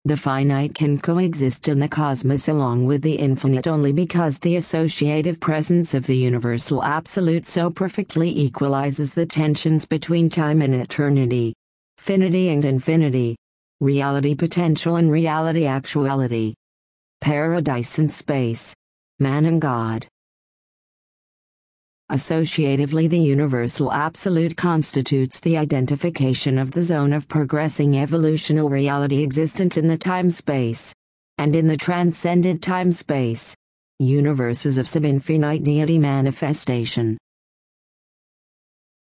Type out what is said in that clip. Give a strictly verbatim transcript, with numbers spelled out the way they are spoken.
The finite can coexist in the cosmos along with the infinite only because the associative presence of the universal absolute so perfectly equalizes the tensions between time and eternity, finity and infinity, reality potential and reality actuality, paradise and space, man and God. Associatively, the universal absolute constitutes the identification of the zone of progressing evolutional reality existent in the time-space, and in the transcended time-space, universes of sub-infinite deity manifestation.